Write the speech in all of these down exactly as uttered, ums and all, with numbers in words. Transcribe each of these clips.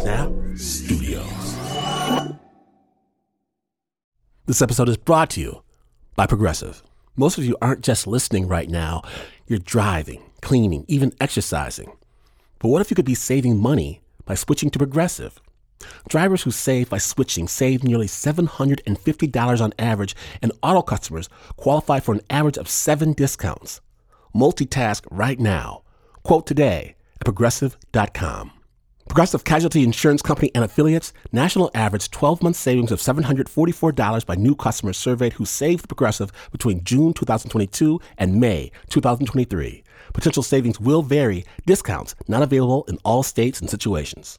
Snap Studios. This episode is brought to you by Progressive. Most of you aren't just listening right now. You're driving, cleaning, even exercising. But what if you could be saving money by switching to Progressive? Drivers who save by switching save nearly seven hundred fifty dollars on average, and auto customers qualify for an average of seven discounts. Multitask right now. Quote today at progressive dot com. Progressive Casualty Insurance Company and Affiliates, national average twelve-month savings of seven hundred forty-four dollars by new customers surveyed who saved Progressive between June twenty twenty-two and May twenty twenty-three. Potential savings will vary. Discounts not available in all states and situations.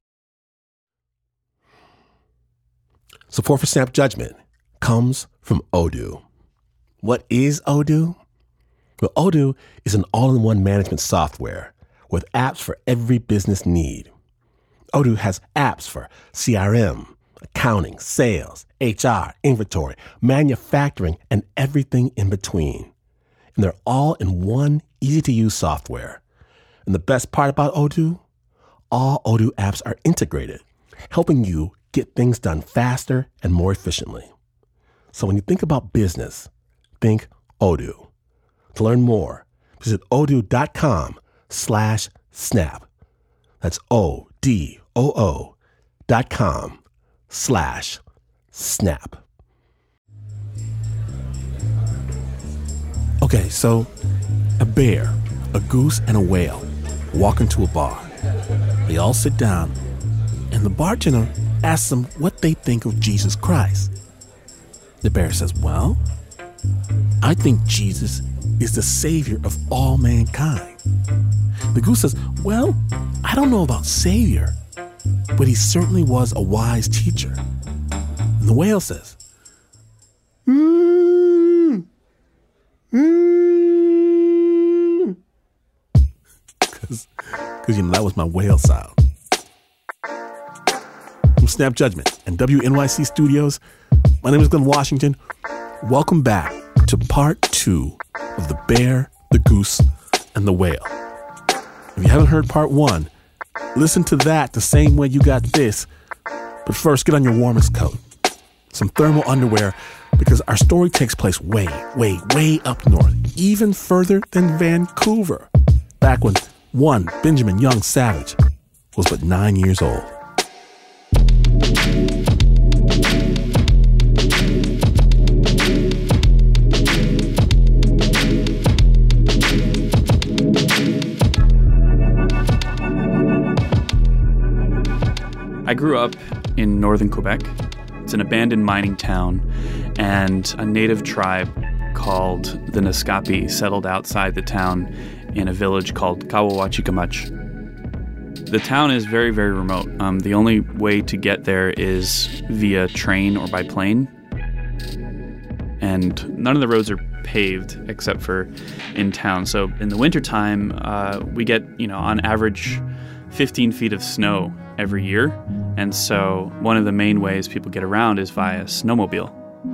Support for Snap Judgment comes from Odoo. What is Odoo? Well, Odoo is an all-in-one management software with apps for every business need. Odoo has apps for C R M, accounting, sales, H R, inventory, manufacturing, and everything in between. And they're all in one easy-to-use software. And the best part about Odoo? All Odoo apps are integrated, helping you get things done faster and more efficiently. So when you think about business, think Odoo. To learn more, visit odoo.com slash snap. That's O-D-O-O dot com slash snap. Okay, so a bear, a goose, and a whale walk into a bar. They all sit down, and the bartender asks them what they think of Jesus Christ. The bear says, well, I think Jesus is the savior of all mankind. The goose says, well, I don't know about savior, but he certainly was a wise teacher. And the whale says, mmm, mmm. Because, you know, that was my whale sound. From Snap Judgment and W N Y C Studios, my name is Glenn Washington. Welcome back to part two of The Bear, the Goose, and the Whale. If you haven't heard part one, listen to that the same way you got this. But first, get on your warmest coat, some thermal underwear, because our story takes place way, way, way up north, even further than Vancouver, back when one Benjamin Young Savage was but nine years old. I grew up in northern Quebec. It's an abandoned mining town, and a native tribe called the Naskapi settled outside the town in a village called Kawawachikamachi. The town is very, very remote. Um, the only way to get there is via train or by plane. And none of the roads are paved except for in town. So in the wintertime, uh, we get, you know, on average fifteen feet of snow every year. And so one of the main ways people get around is via snowmobile.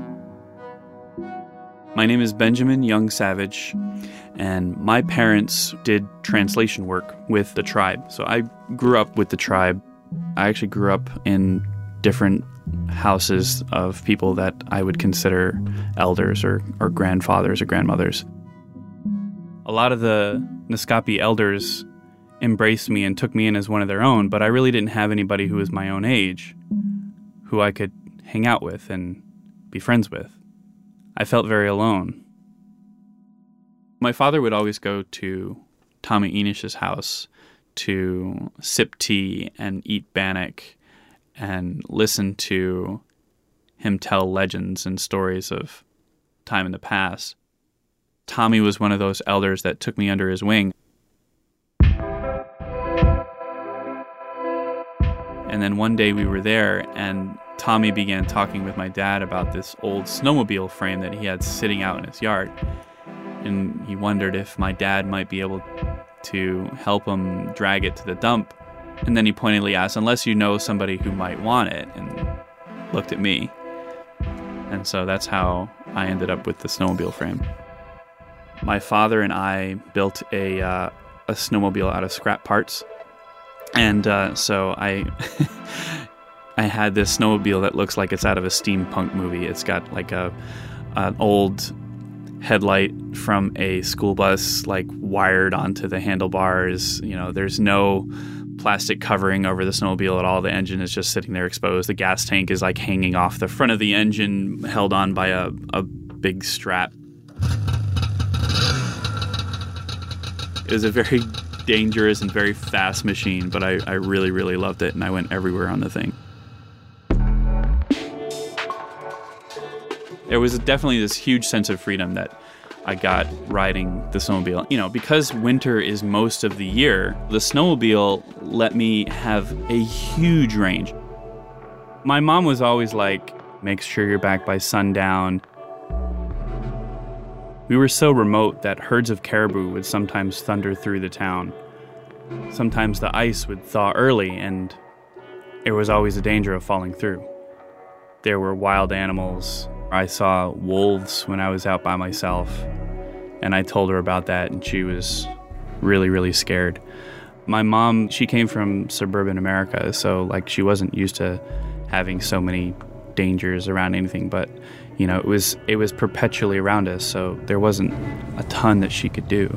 My name is Benjamin Young Savage, and my parents did translation work with the tribe. So I grew up with the tribe. I actually grew up in different houses of people that I would consider elders or, or grandfathers or grandmothers. A lot of the Naskapi elders embraced me and took me in as one of their own, but I really didn't have anybody who was my own age who I could hang out with and be friends with. I felt very alone. My father would always go to Tommy Enish's house to sip tea and eat bannock and listen to him tell legends and stories of time in the past. Tommy was one of those elders that took me under his wing. And then one day we were there, and Tommy began talking with my dad about this old snowmobile frame that he had sitting out in his yard. And he wondered if my dad might be able to help him drag it to the dump. And then he pointedly asked, unless you know somebody who might want it, and looked at me. And so that's how I ended up with the snowmobile frame. My father and I built a, uh, a snowmobile out of scrap parts. And uh, so I I had this snowmobile that looks like it's out of a steampunk movie. It's got like a an old headlight from a school bus like wired onto the handlebars. You know, there's no plastic covering over the snowmobile at all. The engine is just sitting there exposed. The gas tank is like hanging off the front of the engine, held on by a, a big strap. It was a very dangerous and very fast machine, but I, I really, really loved it, and I went everywhere on the thing. There was definitely this huge sense of freedom that I got riding the snowmobile. You know, because winter is most of the year, the snowmobile let me have a huge range. My mom was always like, make sure you're back by sundown. We were so remote that herds of caribou would sometimes thunder through the town. Sometimes the ice would thaw early, and there was always a danger of falling through. There were wild animals. I saw wolves when I was out by myself, and I told her about that, and she was really, really scared. My mom, she came from suburban America, so like she wasn't used to having so many dangers around anything, but you know, it was it was perpetually around us, so there wasn't a ton that she could do.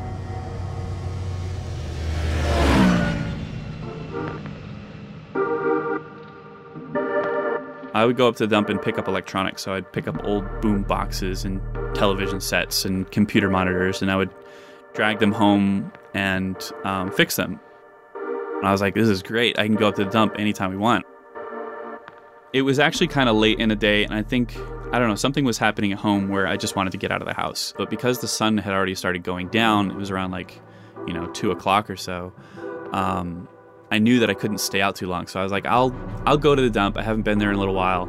I would go up to the dump and pick up electronics, so I'd pick up old boom boxes and television sets and computer monitors, and I would drag them home and um, fix them. And I was like, this is great. I can go up to the dump anytime we want. It was actually kind of late in the day, and I think, I don't know, something was happening at home where I just wanted to get out of the house. But because the sun had already started going down, it was around like, you know, two o'clock or so, um, I knew that I couldn't stay out too long. So I was like, I'll I'll go to the dump. I haven't been there in a little while.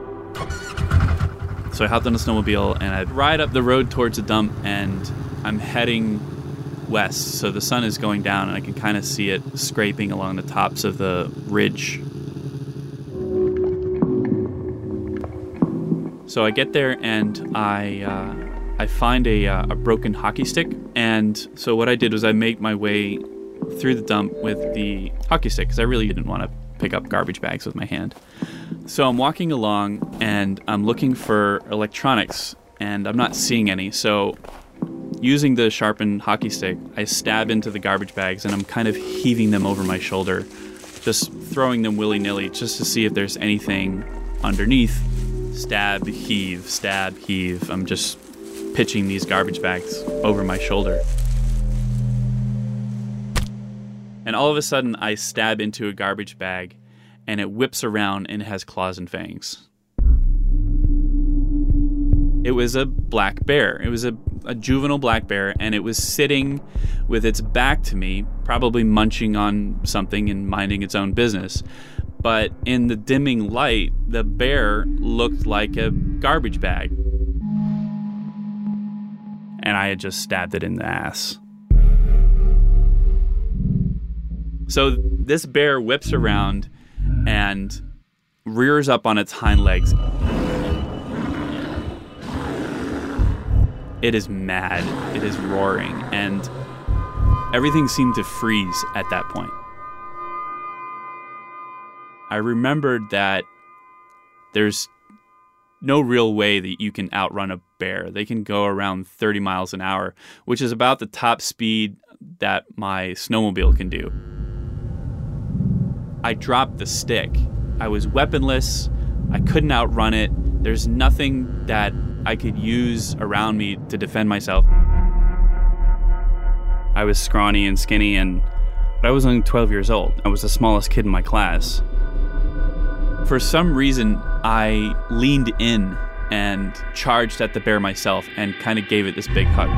So I hopped on the snowmobile, and I ride up the road towards the dump, and I'm heading west. So the sun is going down, and I can kind of see it scraping along the tops of the ridge. So I get there, and I uh, I find a, uh, a broken hockey stick. And so what I did was I made my way through the dump with the hockey stick, because I really didn't want to pick up garbage bags with my hand. So I'm walking along, and I'm looking for electronics, and I'm not seeing any. So using the sharpened hockey stick, I stab into the garbage bags, and I'm kind of heaving them over my shoulder, just throwing them willy-nilly just to see if there's anything underneath. Stab, heave, stab, heave. I'm just pitching these garbage bags over my shoulder. And all of a sudden, I stab into a garbage bag, and it whips around, and it has claws and fangs. It was a black bear. It was a, a juvenile black bear, and it was sitting with its back to me, probably munching on something and minding its own business. But in the dimming light, the bear looked like a garbage bag. And I had just stabbed it in the ass. So this bear whips around and rears up on its hind legs. It is mad. It is roaring. And everything seemed to freeze at that point. I remembered that there's no real way that you can outrun a bear. They can go around thirty miles an hour, which is about the top speed that my snowmobile can do. I dropped the stick. I was weaponless. I couldn't outrun it. There's nothing that I could use around me to defend myself. I was scrawny and skinny, and but I was only twelve years old. I was the smallest kid in my class. For some reason, I leaned in and charged at the bear myself and kind of gave it this big hug.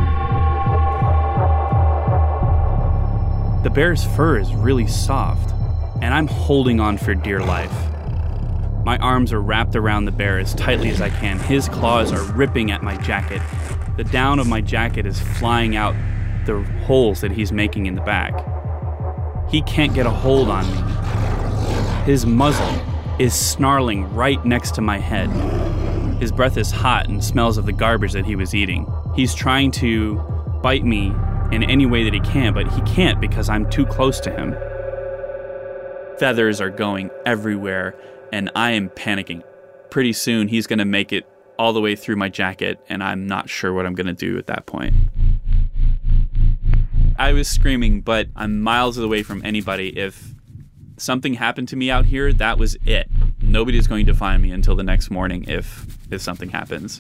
The bear's fur is really soft, and I'm holding on for dear life. My arms are wrapped around the bear as tightly as I can. His claws are ripping at my jacket. The down of my jacket is flying out the holes that he's making in the back. He can't get a hold on me. His muzzle is snarling right next to my head. His breath is hot and smells of the garbage that he was eating. He's trying to bite me in any way that he can, but he can't because I'm too close to him. Feathers are going everywhere, and I am panicking. Pretty soon, he's going to make it all the way through my jacket, and I'm not sure what I'm going to do at that point. I was screaming, but I'm miles away from anybody. If something happened to me out here, that was it. Nobody's going to find me until the next morning if if something happens.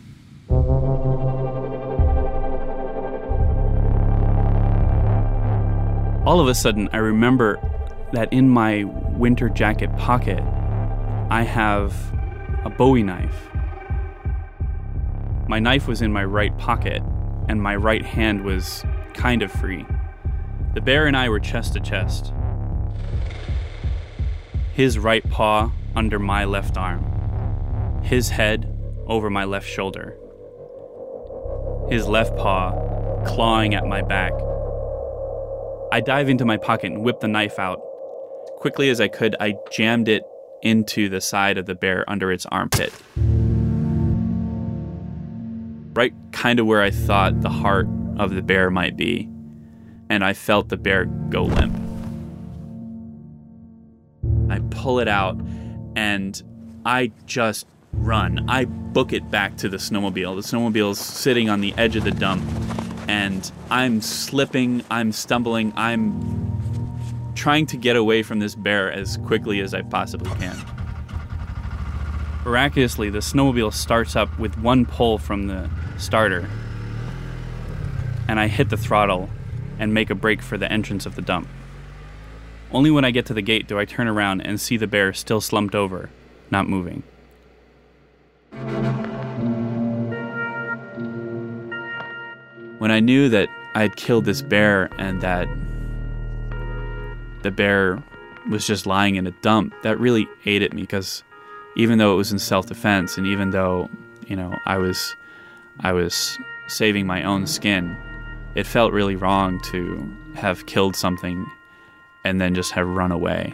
All of a sudden, I remember that in my winter jacket pocket, I have a Bowie knife. My knife was in my right pocket, and my right hand was kind of free. The bear and I were chest to chest. His right paw under my left arm. His head over my left shoulder. His left paw clawing at my back. I dive into my pocket and whip the knife out. Quickly as I could, I jammed it into the side of the bear under its armpit. Right kind of where I thought the heart of the bear might be. And I felt the bear go limp. I pull it out and I just run. I book it back to the snowmobile. The snowmobile's sitting on the edge of the dump and I'm slipping, I'm stumbling, I'm trying to get away from this bear as quickly as I possibly can. Miraculously, the snowmobile starts up with one pull from the starter, and I hit the throttle and make a break for the entrance of the dump. Only when I get to the gate do I turn around and see the bear still slumped over, not moving. When I knew that I had killed this bear and that the bear was just lying in a dump, that really ate at me, because even though it was in self-defense and even though, you know, I was I was saving my own skin, it felt really wrong to have killed something and then just have run away.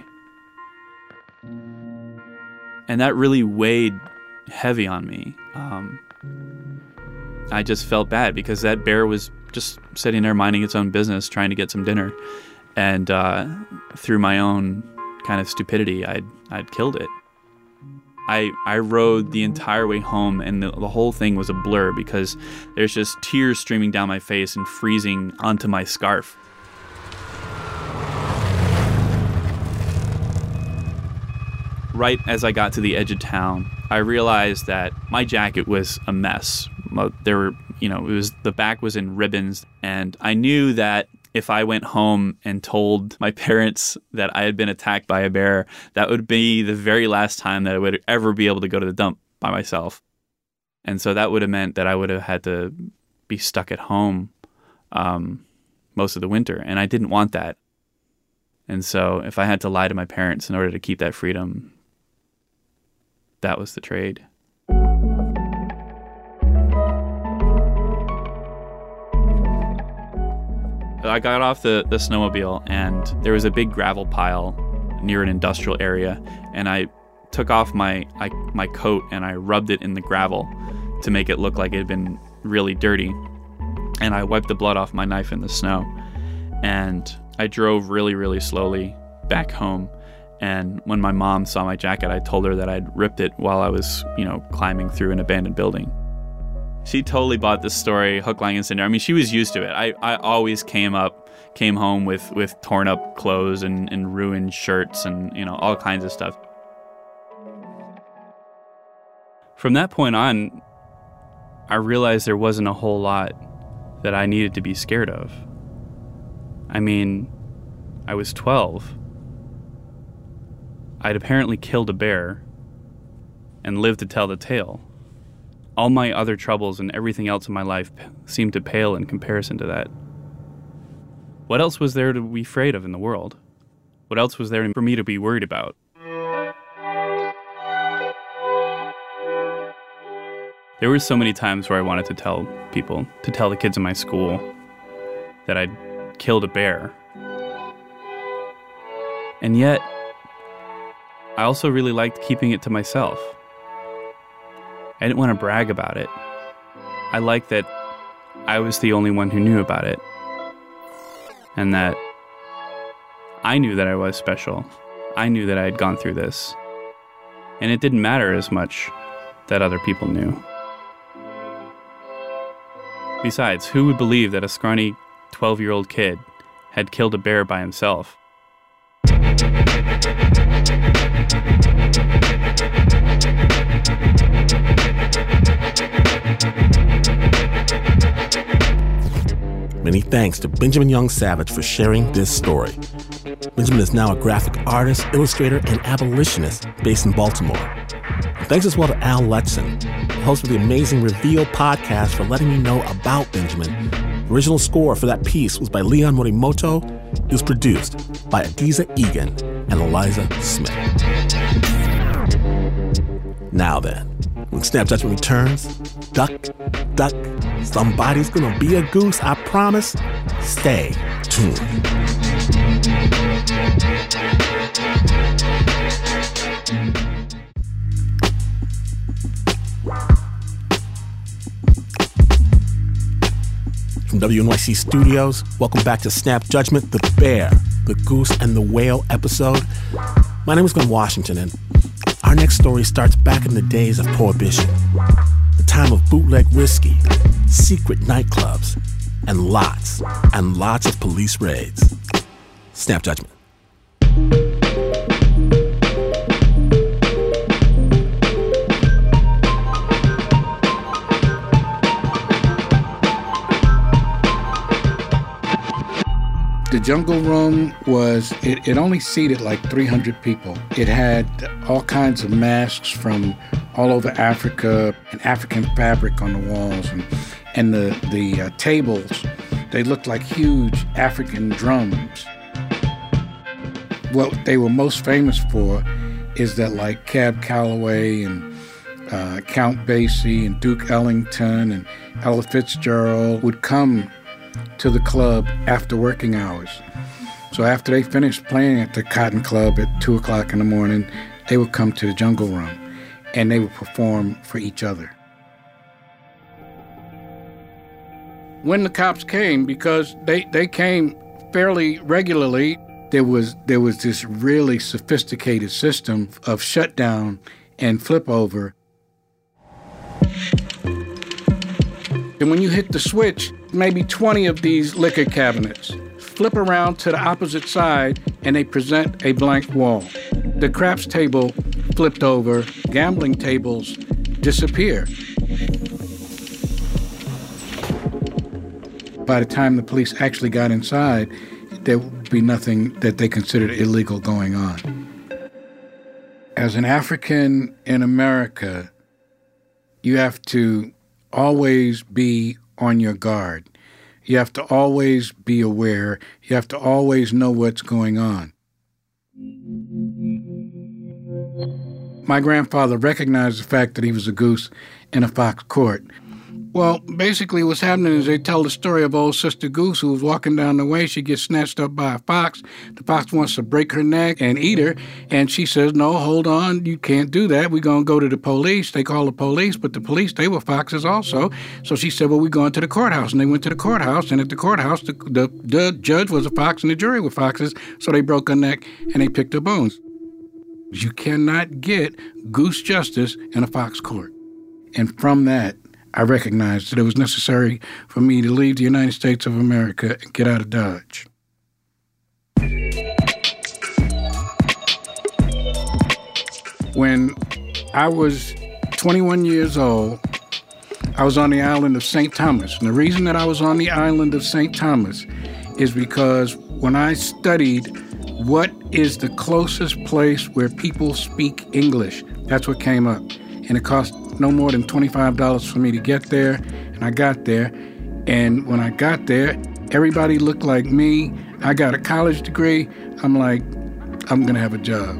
And that really weighed heavy on me. Um, I just felt bad because that bear was just sitting there minding its own business, trying to get some dinner. And uh, through my own kind of stupidity, I'd I'd killed it. I I rode the entire way home, and the, the whole thing was a blur because there's just tears streaming down my face and freezing onto my scarf. Right as I got to the edge of town, I realized that my jacket was a mess. There were, you know, it was the back was in ribbons, and I knew that if I went home and told my parents that I had been attacked by a bear, that would be the very last time that I would ever be able to go to the dump by myself. And so that would have meant that I would have had to be stuck at home um, most of the winter. And I didn't want that. And so if I had to lie to my parents in order to keep that freedom, that was the trade. I got off the, the snowmobile, and there was a big gravel pile near an industrial area, and I took off my I, my coat and I rubbed it in the gravel to make it look like it had been really dirty, and I wiped the blood off my knife in the snow, and I drove really, really slowly back home. And when my mom saw my jacket, I told her that I'd ripped it while I was, you know, climbing through an abandoned building. She totally bought this story, hook, line, and sinker. I mean, she was used to it. I, I always came up, came home with, with torn up clothes and, and ruined shirts and, you know, all kinds of stuff. From that point on, I realized there wasn't a whole lot that I needed to be scared of. I mean, I was twelve. I'd apparently killed a bear and lived to tell the tale. All my other troubles and everything else in my life seemed to pale in comparison to that. What else was there to be afraid of in the world? What else was there for me to be worried about? There were so many times where I wanted to tell people, to tell the kids in my school that I'd killed a bear. And yet, I also really liked keeping it to myself. I didn't want to brag about it. I liked that I was the only one who knew about it. And that I knew that I was special. I knew that I had gone through this. And it didn't matter as much that other people knew. Besides, who would believe that a scrawny twelve-year-old kid had killed a bear by himself? Many thanks to Benjamin Young Savage for sharing this story. Benjamin is now a graphic artist, illustrator, and abolitionist based in Baltimore. And thanks as well to Al Letson, host of the amazing Reveal podcast, for letting me know about Benjamin. The original score for that piece was by Leon Morimoto. It was produced by Adiza Egan and Eliza Smith. Now then, when Snap Judgment returns, duck, duck, somebody's gonna be a goose, I promise. Stay tuned. From W N Y C Studios, welcome back to Snap Judgment, the Bear, the Goose, and the Whale episode. My name is Glenn Washington, and our next story starts back in the days of Prohibition, the time of bootleg whiskey, secret nightclubs, and lots and lots of police raids. Snap Judgment. The Jungle Room was, it, it only seated like three hundred people. It had all kinds of masks from all over Africa and African fabric on the walls. And, and the, the uh, tables, they looked like huge African drums. What they were most famous for is that like Cab Calloway and uh, Count Basie and Duke Ellington and Ella Fitzgerald would come to the club after working hours. So after they finished playing at the Cotton Club at two o'clock in the morning, they would come to the Jungle Room and they would perform for each other. When the cops came, because they, they came fairly regularly, there was there was this really sophisticated system of shutdown and flip over. And when you hit the switch, maybe twenty of these liquor cabinets flip around to the opposite side and they present a blank wall. The craps table flipped over, gambling tables disappear. By the time the police actually got inside, there would be nothing that they considered illegal going on. As an African in America, you have to always be on your guard. You have to always be aware. You have to always know what's going on. My grandfather recognized the fact that he was a goose in a fox court. Well, basically what's happening is they tell the story of old Sister Goose who was walking down the way. She gets snatched up by a fox. The fox wants to break her neck and eat her. And she says, no, hold on, you can't do that. We're going to go to the police. They call the police, but the police, they were foxes also. So she said, well, we're going to the courthouse. And they went to the courthouse. And at the courthouse, the, the, the judge was a fox and the jury were foxes. So they broke her neck and they picked her bones. You cannot get goose justice in a fox court. And from that, I recognized that it was necessary for me to leave the United States of America and get out of Dodge. When I was twenty-one years old, I was on the island of Saint Thomas. And the reason that I was on the island of Saint Thomas is because when I studied what is the closest place where people speak English, that's what came up. And it cost no more than twenty-five dollars for me to get there. And I got there. And when I got there, everybody looked like me. I got a college degree. I'm like, I'm going to have a job.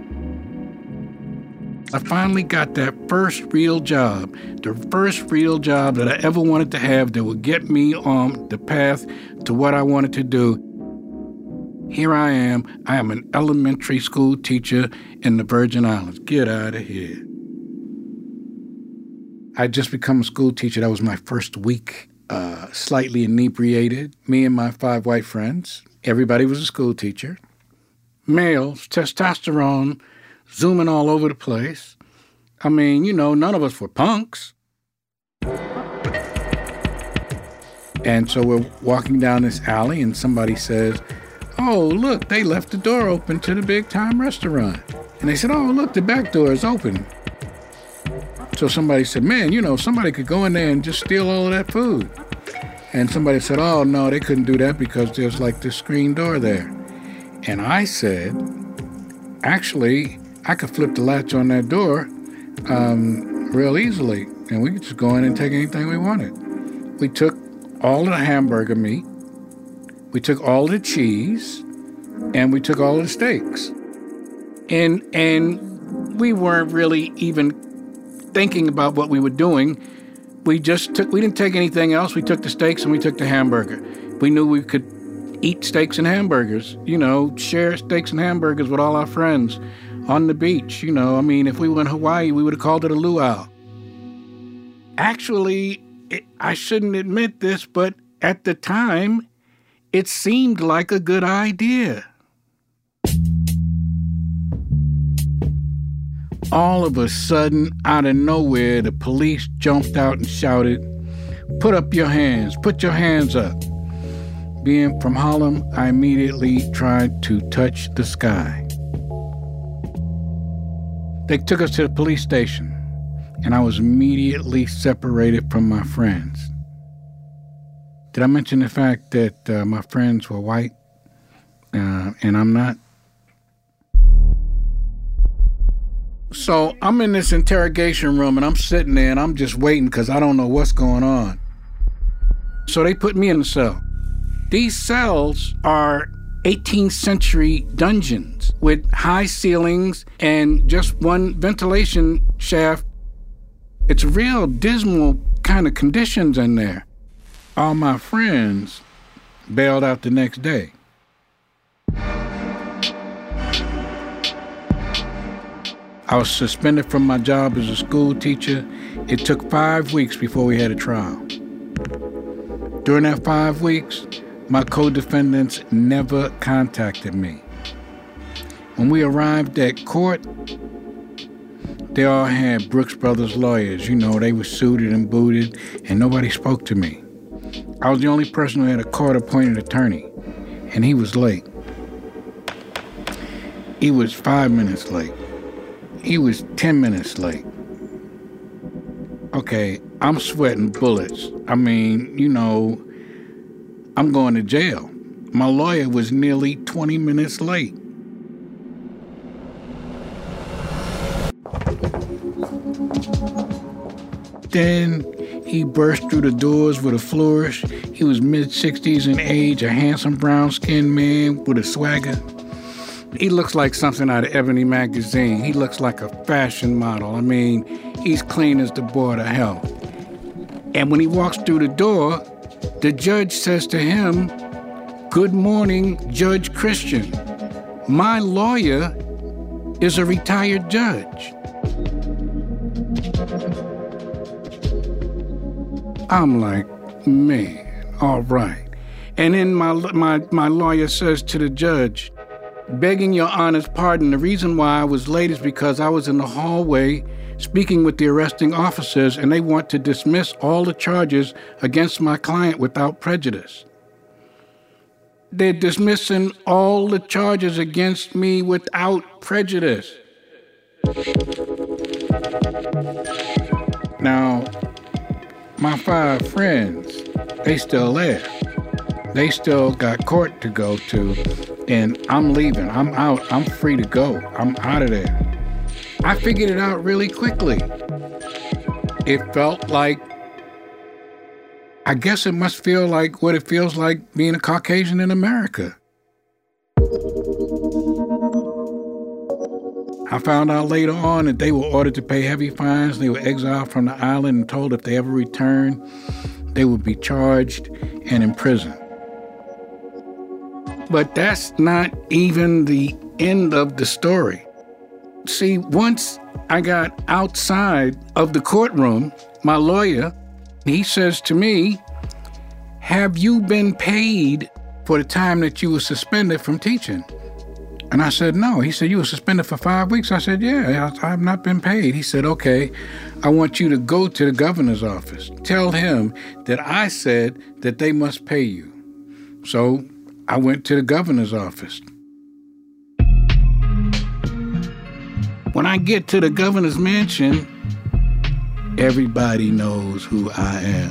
I finally got that first real job, the first real job that I ever wanted to have that would get me on the path to what I wanted to do. Here I am. I am an elementary school teacher in the Virgin Islands. Get out of here. I'd just become a school teacher. That was my first week, uh, slightly inebriated. Me and my five white friends. Everybody was a school teacher. males, testosterone, zooming all over the place. I mean, you know, none of us were punks. And so we're walking down this alley and somebody says, oh, look, they left the door open to the Big Time restaurant. And they said, oh, look, the back door is open. So somebody said, man, you know, somebody could go in there and just steal all of that food. And somebody said, oh, no, they couldn't do that because there's like this screen door there. And I said, actually, I could flip the latch on that door um, real easily. And we could just go in and take anything we wanted. We took all of the hamburger meat, we took all the cheese, and we took all of the steaks. And and we weren't really even thinking about what we were doing. We just took, we didn't take anything else. We took the steaks and we took the hamburger. We knew we could eat steaks and hamburgers, you know, share steaks and hamburgers with all our friends on the beach. You know, I mean, if we were in Hawaii, we would have called it a luau. Actually, it, I shouldn't admit this, but at the time, it seemed like a good idea. All of a sudden, out of nowhere, the police jumped out and shouted, put up your hands, put your hands up. Being from Harlem, I immediately tried to touch the sky. They took us to the police station, and I was immediately separated from my friends. Did I mention the fact that uh, my friends were white, uh, and I'm not? So I'm in this interrogation room and I'm sitting there and I'm just waiting because I don't know what's going on. So they put me in the cell. These cells are eighteenth century dungeons with high ceilings and just one ventilation shaft. It's real dismal kind of conditions in there. All my friends bailed out the next day. I was suspended from my job as a school teacher. It took five weeks before we had a trial. During that five weeks, my co-defendants never contacted me. When we arrived at court, they all had Brooks Brothers lawyers. You know, they were suited and booted, and nobody spoke to me. I was the only person who had a court-appointed attorney, and he was late. He was five minutes late. He was ten minutes late. Okay, I'm sweating bullets. I mean, you know, I'm going to jail. My lawyer was nearly twenty minutes late. Then he burst through the doors with a flourish. He was mid-sixties in age, a handsome brown-skinned man with a swagger. He looks like something out of Ebony magazine. He looks like a fashion model. I mean, he's clean as the board of hell. And when he walks through the door, the judge says to him, "Good morning, Judge Christian. My lawyer is a retired judge." I'm like, man, all right. And then my my my lawyer says to the judge, "Begging your honor's pardon, the reason why I was late is because I was in the hallway speaking with the arresting officers and they want to dismiss all the charges against my client without prejudice." They're dismissing all the charges against me without prejudice. Now, my five friends, they still there. They still got court to go to. And I'm leaving. I'm out. I'm free to go. I'm out of there. I figured it out really quickly. It felt like, I guess it must feel like what it feels like being a Caucasian in America. I found out later on that they were ordered to pay heavy fines. They were exiled from the island and told if they ever returned, they would be charged and imprisoned. But that's not even the end of the story. See, once I got outside of the courtroom, my lawyer, he says to me, "Have you been paid for the time that you were suspended from teaching?" And I said, no. He said, you were suspended for five weeks. I said, yeah, I, I've not been paid. He said, okay, I want you to go to the governor's office. Tell him that I said that they must pay you. So I went to the governor's office. When I get to the governor's mansion, everybody knows who I am.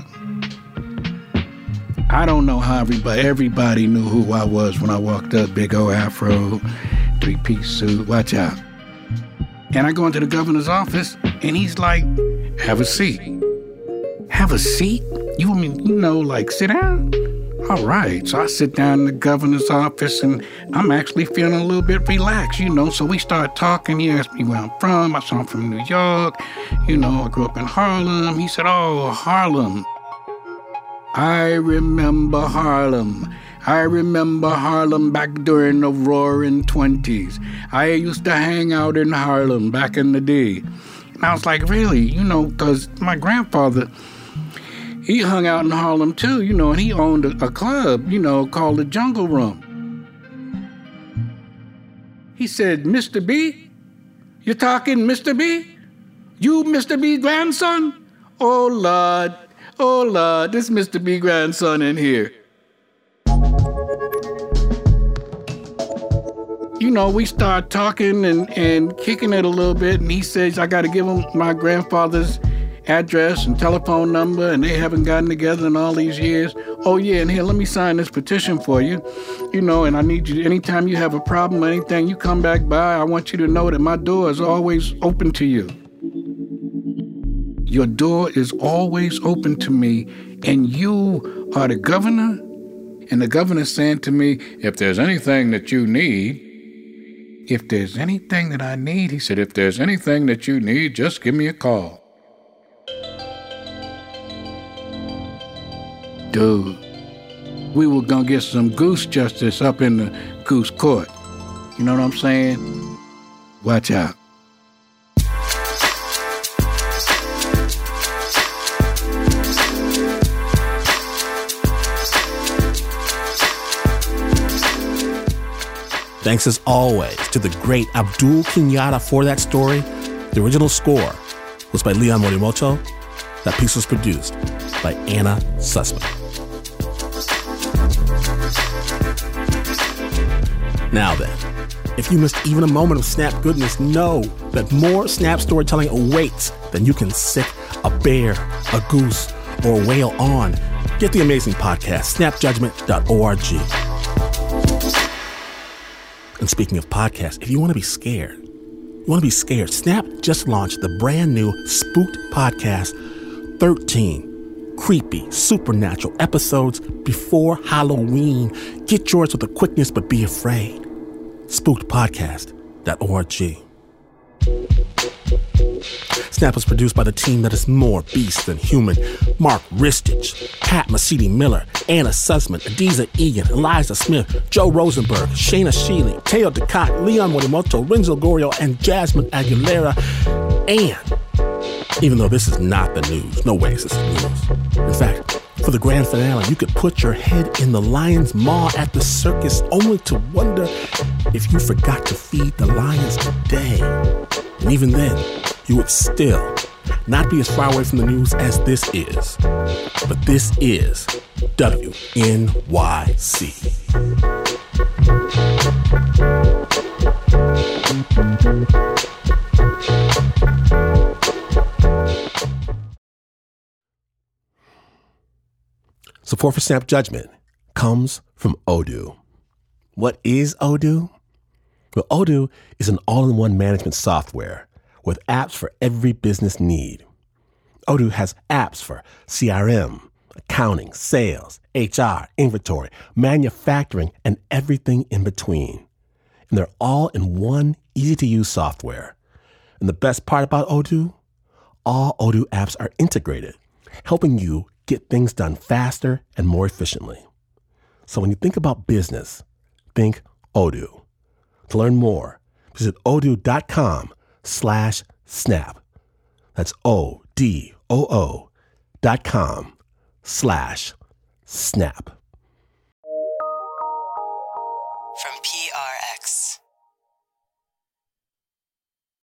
I don't know how everybody, everybody knew who I was when I walked up, big old afro, three-piece suit, watch out. And I go into the governor's office, and he's like, have a seat. Have a seat? You mean, you know, like sit down? All right. So I sit down in the governor's office, and I'm actually feeling a little bit relaxed, you know. So we start talking. He asked me where I'm from. I said I'm from New York. You know, I grew up in Harlem. He said, oh, Harlem. I remember Harlem. I remember Harlem back during the roaring twenties. I used to hang out in Harlem back in the day. And I was like, really? You know, because my grandfather, he hung out in Harlem too, you know, and he owned a, a club, you know, called the Jungle Room. He said, Mister B? You talking Mister B? You Mister B grandson? Oh, Lord. Oh, Lord, this Mister B grandson in here. You know, we start talking and, and kicking it a little bit, and he says I got to give him my grandfather's address and telephone number, and they haven't gotten together in all these years. Oh, yeah, and here, let me sign this petition for you. You know, and I need you, anytime you have a problem or anything, you come back by, I want you to know that my door is always open to you. Your door is always open to me, and you are the governor? And the governor's saying to me, if there's anything that you need, if there's anything that I need, he said, if there's anything that you need, just give me a call. Dude, we were gonna get some goose justice up in the goose court. You know what I'm saying? Watch out. Thanks as always to the great Abdul Kenyatta for that story. The original score was by Leon Morimoto. That piece was produced by Anna Sussman. Now then, if you missed even a moment of Snap goodness, know that more Snap storytelling awaits than you can sick a bear, a goose, or a whale on. Get the amazing podcast, snap judgment dot org. And speaking of podcasts, if you want to be scared, you want to be scared, Snap just launched the brand new Spooked podcast, thirteen creepy, supernatural episodes before Halloween. Get yours with a quickness, but be afraid. spooked podcast dot org. Snap was produced by the team that is more beast than human. Mark Ristich, Pat Mesiti-Miller, Anna Sussman, Adiza Egan, Eliza Smith, Joe Rosenberg, Shayna Shealy, Teo Ducott, Leon Morimoto, Renzo Gorio, and Jasmine Aguilera. And even though this is not the news, no way is this news. In fact, for the grand finale, you could put your head in the lion's maw at the circus only to wonder if you forgot to feed the lions today. And even then, you would still not be as far away from the news as this is. But this is W N Y C. Support for Snap Judgment comes from Odoo. What is Odoo? Well, Odoo is an all-in-one management software with apps for every business need. Odoo has apps for C R M, accounting, sales, H R, inventory, manufacturing, and everything in between. And they're all in one easy-to-use software. And the best part about Odoo? All Odoo apps are integrated, helping you get things done faster and more efficiently. So when you think about business, think Odoo. To learn more, visit odoo.com slash snap. That's O D O O dot com slash snap.